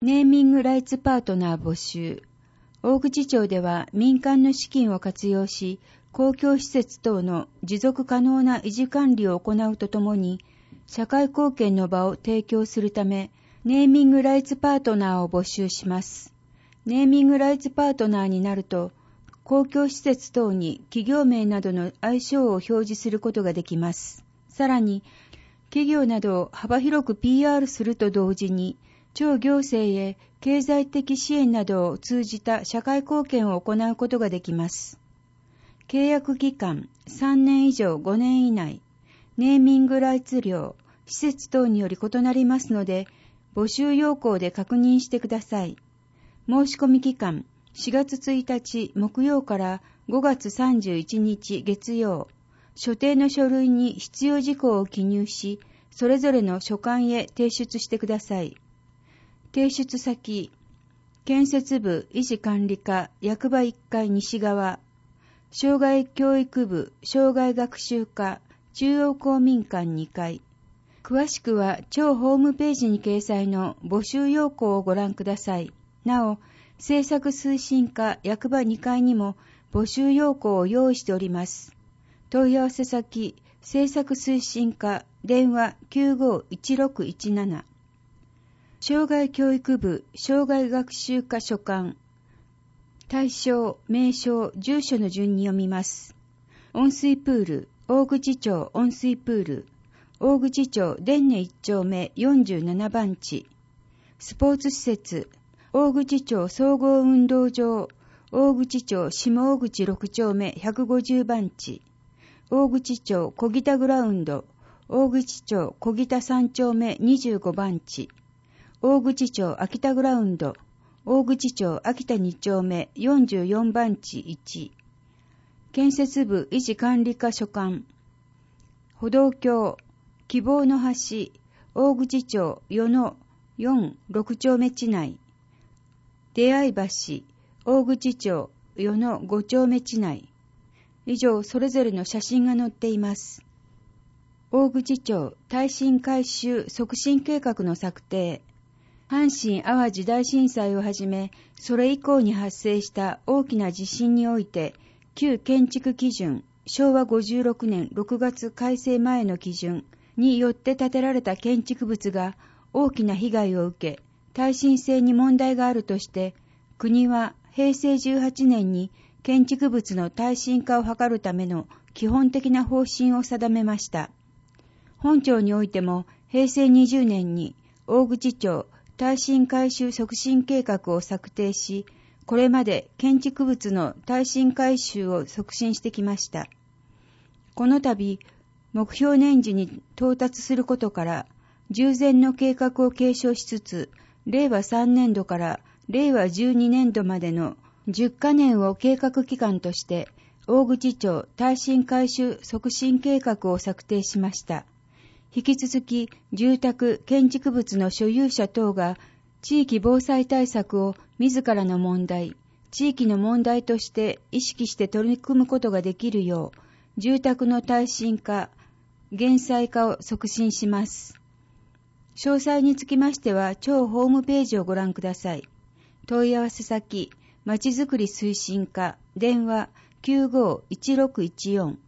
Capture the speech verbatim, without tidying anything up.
ネーミングライツパートナー募集。大口町では民間の資金を活用し、公共施設等の持続可能な維持管理を行うとともに、社会貢献の場を提供するため、ネーミングライツパートナーを募集します。ネーミングライツパートナーになると、公共施設等に企業名などの愛称を表示することができます。さらに、企業などを幅広く ピーアール すると同時に、町行政へ経済的支援などを通じた社会貢献を行うことができます。契約期間さんねん以上ごねん以内、ネーミングライツ料、施設等により異なりますので、募集要項で確認してください。申し込み期間しがつついたち木曜からごがつさんじゅういちにち月曜、所定の書類に必要事項を記入し、それぞれの所管へ提出してください。提出先、建設部維持管理課役場いっかい西側、障害教育部障害学習課中央公民館にかい。詳しくは町ホームページに掲載の募集要項をご覧ください。なお、政策推進課役場にかいにも募集要項を用意しております。問い合わせ先、政策推進課電話 きゅうごいちろくいちなな。障害教育部障害学習課所管。対象、名称、住所の順に読みます。温水プール、大口町温水プール、大口町伝根いっ丁目よんじゅうななばん地。スポーツ施設、大口町総合運動場、大口町下大口ろく丁目ひゃくごじゅうばん地。大口町小北グラウンド、大口町小北さん丁目にじゅうごばん地。大口町秋田グラウンド、大口町秋田に丁目よんじゅうよんばん地いち。建設部維持管理課所管。歩道橋、希望の橋、大口町与野よん、ろく丁目地内。出会い橋、大口町与野ご丁目地内。以上、それぞれの写真が載っています。大口町耐震改修促進計画の策定。阪神・淡路大震災をはじめ、それ以降に発生した大きな地震において、旧建築基準、しょうわごじゅうろくねんろくがつ改正前の基準によって建てられた建築物が大きな被害を受け、耐震性に問題があるとして、国はへいせいじゅうはちねんに建築物の耐震化を図るための基本的な方針を定めました。本町においてもへいせいにじゅうねんに大口町耐震改修促進計画を策定し、これまで建築物の耐震改修を促進してきました。この度、目標年次に到達することから、従前の計画を継承しつつ、れいわさんねんどかられいわじゅうにねんどまでのじゅっかねんを計画期間として、大口町耐震改修促進計画を策定しました。引き続き、住宅、建築物の所有者等が地域防災対策を自らの問題、地域の問題として意識して取り組むことができるよう、住宅の耐震化、減災化を促進します。詳細につきましては、町ホームページをご覧ください。問い合わせ先、まちづくり推進課、電話 きゅうごいちろくいちよん。